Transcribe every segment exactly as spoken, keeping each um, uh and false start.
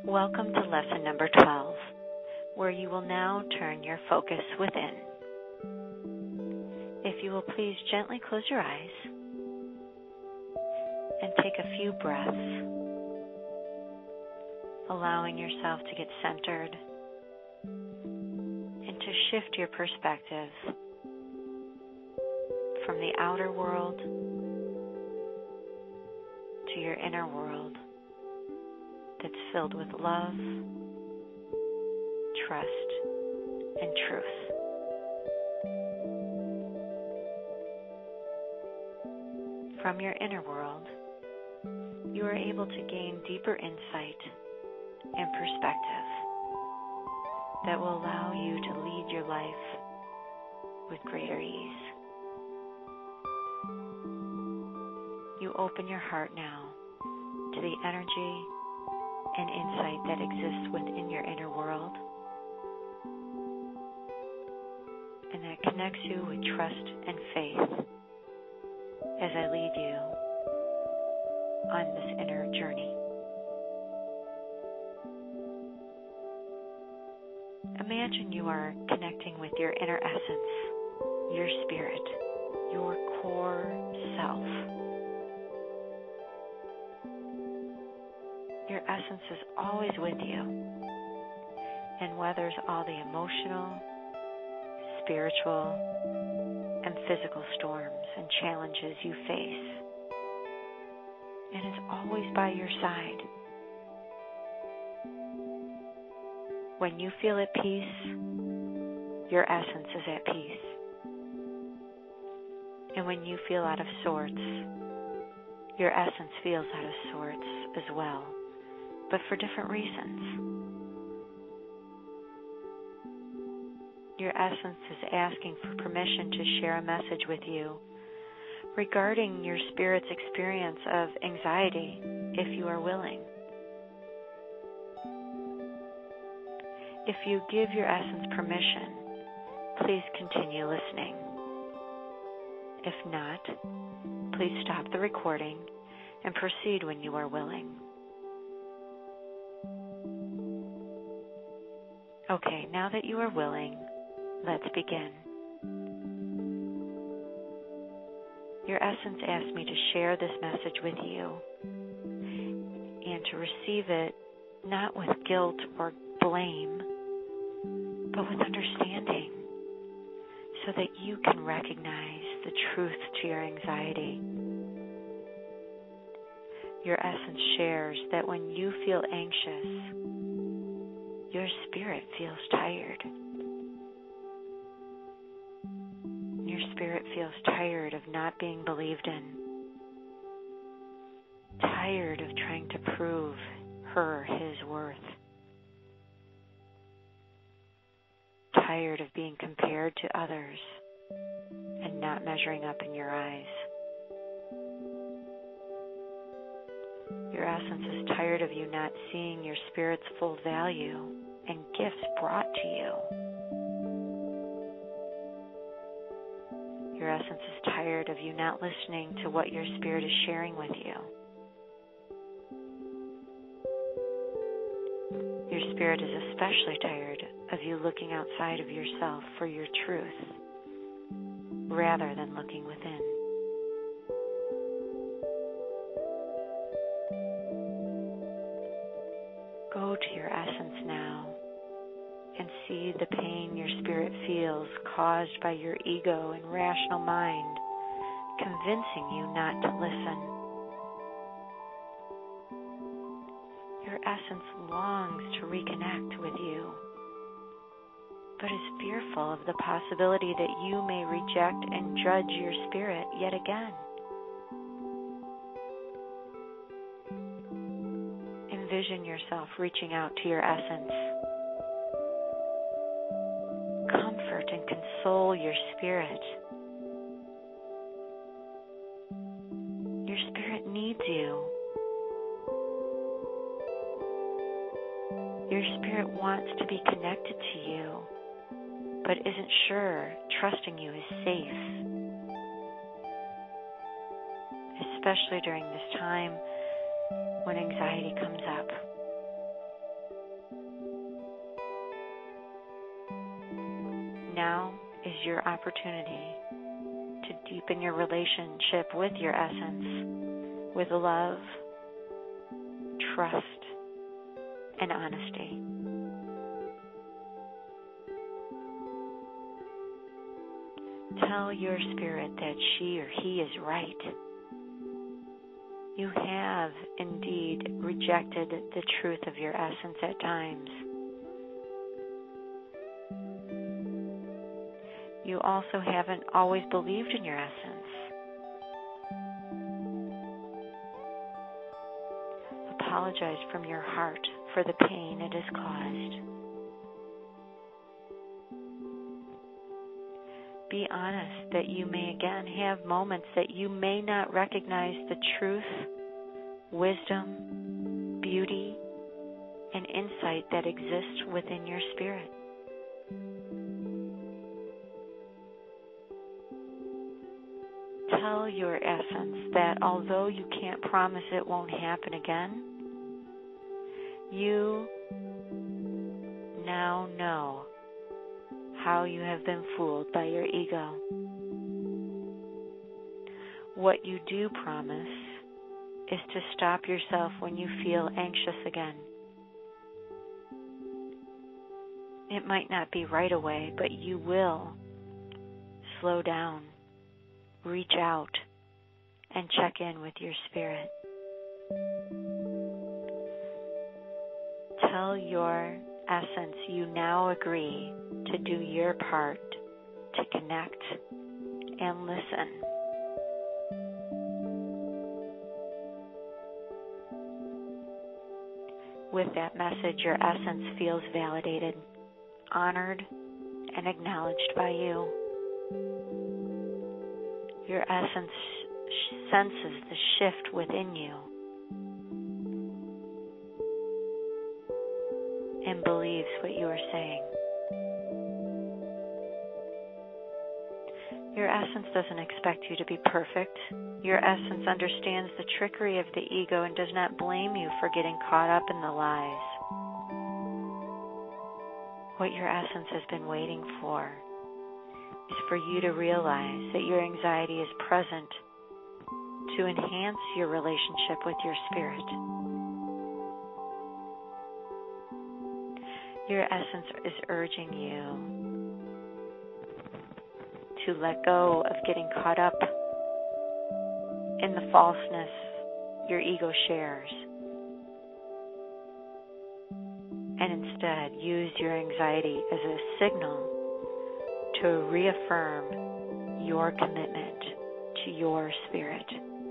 Welcome to lesson number twelve, where you will now turn your focus within. If you will please gently close your eyes and take a few breaths, allowing yourself to get centered and to shift your perspective from the outer world to your inner world that's filled with love, trust, and truth. From your inner world, you are able to gain deeper insight and perspective that will allow you to lead your life with greater ease. You open your heart now to the energy and insight that exists within your inner world, and that connects you with trust and faith as I lead you on this inner journey. Imagine you are connecting with your inner essence, your spirit, your core self. Your essence is always with you and weathers all the emotional, spiritual, and physical storms and challenges you face, and is always by your side. When you feel at peace, your essence is at peace. And when you feel out of sorts, your essence feels out of sorts as well, but for different reasons. Your essence is asking for permission to share a message with you regarding your spirit's experience of anxiety, if you are willing. If you give your essence permission, please continue listening. If not, please stop the recording and proceed when you are willing. Okay, now that you are willing, let's begin. Your essence asked me to share this message with you and to receive it not with guilt or blame, but with understanding, so that you can recognize the truth to your anxiety. Your essence shares that when you feel anxious, your spirit feels tired. Your spirit feels tired of not being believed in, tired of trying to prove her his worth, tired of being compared to others and not measuring up in your eyes. Your essence is tired of you not seeing your spirit's full value and gifts brought to you. Your essence is tired of you not listening to what your spirit is sharing with you. Your spirit is especially tired of you looking outside of yourself for your truth, rather than looking within. Go to your essence now and see the pain your spirit feels caused by your ego and rational mind convincing you not to listen. Your essence longs to reconnect with you, but is fearful of the possibility that you may reject and judge your spirit yet again. Envision yourself reaching out to your essence. Comfort and console your spirit. Your spirit needs you. Your spirit wants to be connected to you, but isn't sure trusting you is safe, especially during this time when anxiety comes up. now is your opportunity to deepen your relationship with your essence with love, trust, and honesty. Tell your spirit that she or he is right. You have indeed rejected the truth of your essence at times. You also haven't always believed in your essence. Apologize from your heart for the pain it has caused. Be honest that you may again have moments that you may not recognize the truth, wisdom, beauty, and insight that exists within your spirit. Tell your essence that although you can't promise it won't happen again, you now know how you have been fooled by your ego. What you do promise is to stop yourself when you feel anxious again. It might not be right away, but you will slow down, reach out, and check in with your spirit. Tell your essence you now agree to do your part to connect and listen. With that message, your essence feels validated, honored, and acknowledged by you. Your essence senses the shift within you and believes what you are saying. Your essence doesn't expect you to be perfect. Your essence understands the trickery of the ego and does not blame you for getting caught up in the lies. What your essence has been waiting for is for you to realize that your anxiety is present to enhance your relationship with your spirit. Your essence is urging you to let go of getting caught up in the falseness your ego shares, and instead use your anxiety as a signal to reaffirm your commitment to your spirit.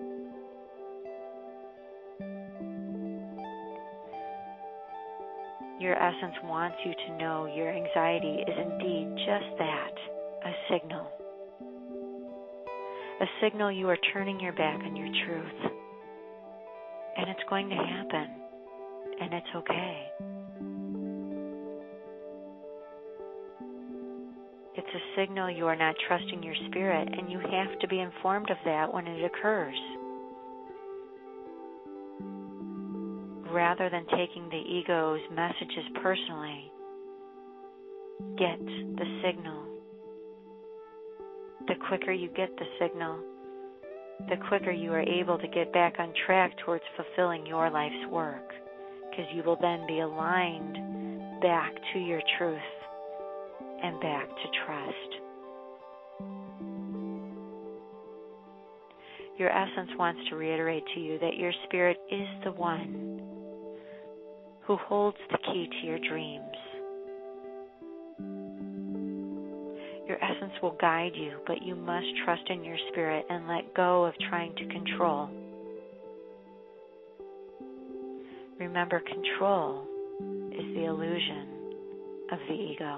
Your essence wants you to know your anxiety is indeed just that, a signal. A signal you are turning your back on your truth. And it's going to happen. And it's okay. It's a signal you are not trusting your spirit, and you have to be informed of that when it occurs. Rather than taking the ego's messages personally, get the signal. The quicker you get the signal, the quicker you are able to get back on track towards fulfilling your life's work, because you will then be aligned back to your truth and back to trust. Your essence wants to reiterate to you that your spirit is the one who holds the key to your dreams. Your essence will guide you, but you must trust in your spirit and let go of trying to control. Remember, control is the illusion of the ego.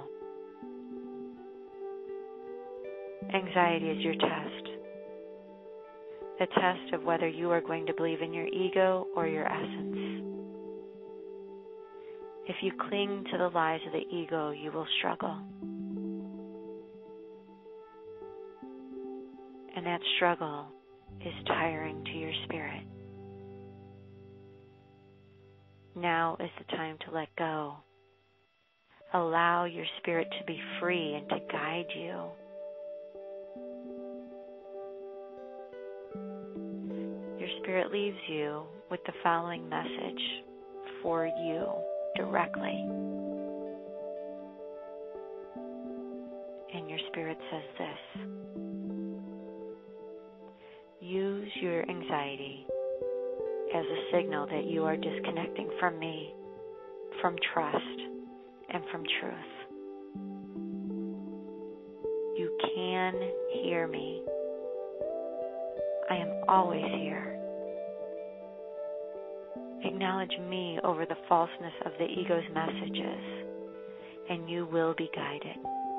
Anxiety is your test. The test of whether you are going to believe in your ego or your essence. If you cling to the lies of the ego, you will struggle. And that struggle is tiring to your spirit. Now is the time to let go Allow your spirit to be free and to guide you. Your spirit leaves you with the following message for you directly. And your spirit says this: use your anxiety as a signal that you are disconnecting from me, from trust, and from truth. You can hear me. I am always here. Acknowledge me over the falseness of the ego's messages, and you will be guided.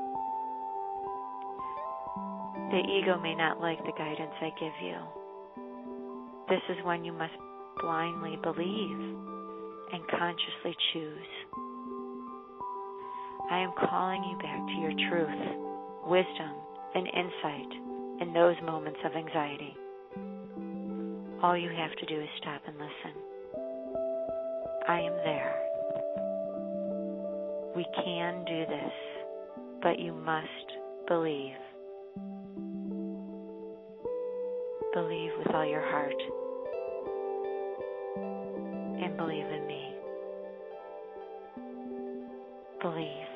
The ego may not like the guidance I give you. This is when you must blindly believe and consciously choose. I am calling you back to your truth, wisdom, and insight in those moments of anxiety. All you have to do is stop and listen. I am there. We can do this, but you must believe. Believe with all your heart. And believe in me. Believe.